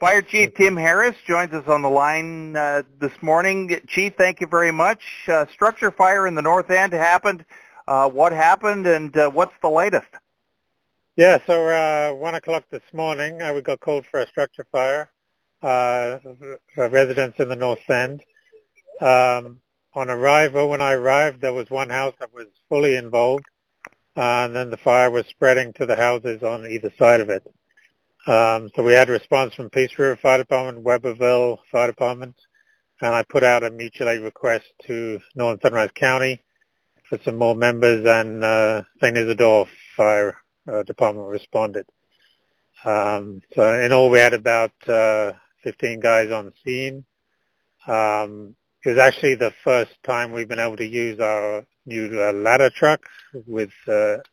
Fire Chief Tim Harris joins us on the line this morning. Chief, thank you very much. Structure fire in the north end happened. What happened, and what's the latest? Yeah, so 1 o'clock this morning, we got called for a structure fire, residents in the north end. On arrival, when I arrived, there was one house that was fully involved, and then the fire was spreading to the houses on either side of it. So we had a response from Peace River Fire Department, Weberville Fire Department, and I put out a mutual aid request to Northern Sunrise County for some more members, and St. Isidore Fire Department responded. So in all, we had about 15 guys on the scene. It was actually the first time we've been able to use our new ladder truck with the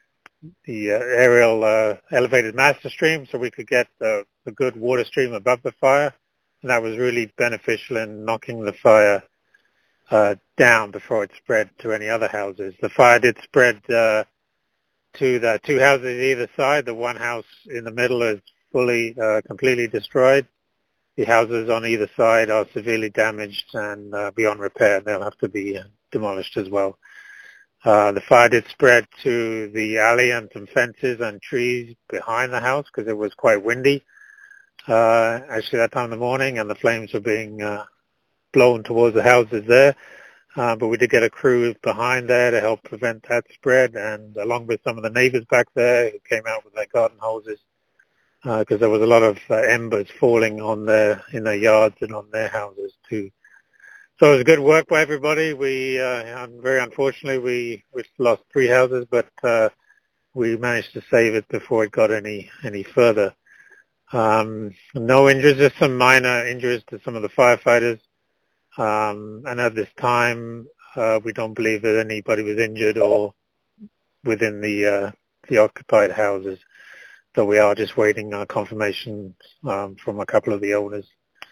aerial elevated master stream, so we could get the good water stream above the fire, and that was really beneficial in knocking the fire down before it spread to any other houses. The fire did spread to the two houses either side. The one house in the middle is fully, completely destroyed. The houses on either side are severely damaged and beyond repair. They'll have to be demolished as well. The fire did spread to the alley and some fences and trees behind the house because it was quite windy actually that time of the morning, and the flames were being blown towards the houses there. But we did get a crew behind there to help prevent that spread, and along with some of the neighbors back there who came out with their garden hoses because there was a lot of embers falling on in their yards and on their houses too. So it was good work by everybody. Very unfortunately, we lost 3 houses, but we managed to save it before it got any further. No injuries, just some minor injuries to some of the firefighters. And at this time, we don't believe that anybody was injured or within the occupied houses. So we are just waiting confirmation from a couple of the owners.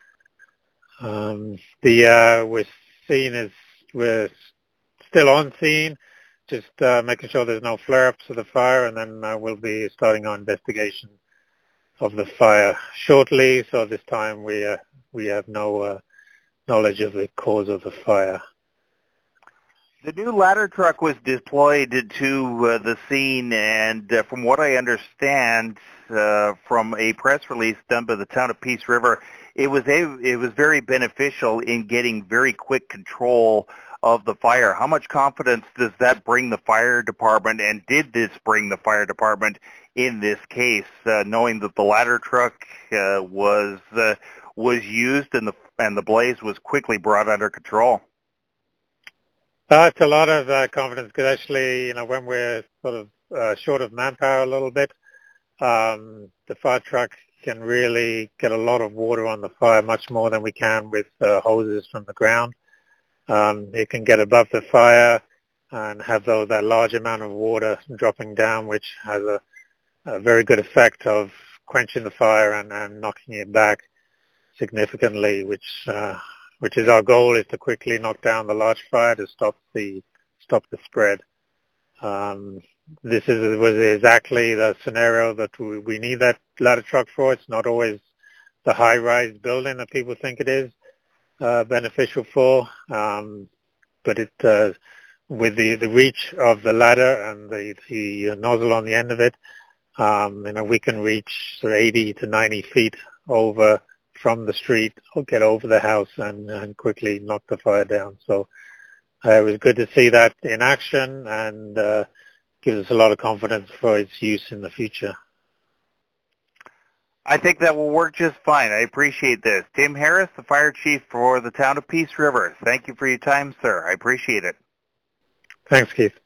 We're still on scene, just making sure there's no flare-ups of the fire, and then we'll be starting our investigation of the fire shortly. So this time we have no knowledge of the cause of the fire. The new ladder truck was deployed to the scene, and from what I understand from a press release done by the town of Peace River, it was very beneficial in getting very quick control of the fire. How much confidence does that bring the fire department, and did this bring the fire department in this case, knowing that the ladder truck was used and the blaze was quickly brought under control? It's a lot of confidence because actually, when we're sort of short of manpower a little bit, the fire truck can really get a lot of water on the fire, much more than we can with hoses from the ground. It can get above the fire and have that large amount of water dropping down, which has a very good effect of quenching the fire and knocking it back significantly, which is our goal, is to quickly knock down the large fire to stop the spread. This was exactly the scenario that we need that ladder truck for. It's not always the high-rise building that people think it is beneficial for, but it with the reach of the ladder and the nozzle on the end of it, we can reach 80 to 90 feet over from the street, or get over the house and quickly knock the fire down. So it was good to see that in action, and gives us a lot of confidence for its use in the future. I think that will work just fine. I appreciate this. Tim Harris, the fire chief for the town of Peace River. Thank you for your time, sir. I appreciate it. Thanks, Keith.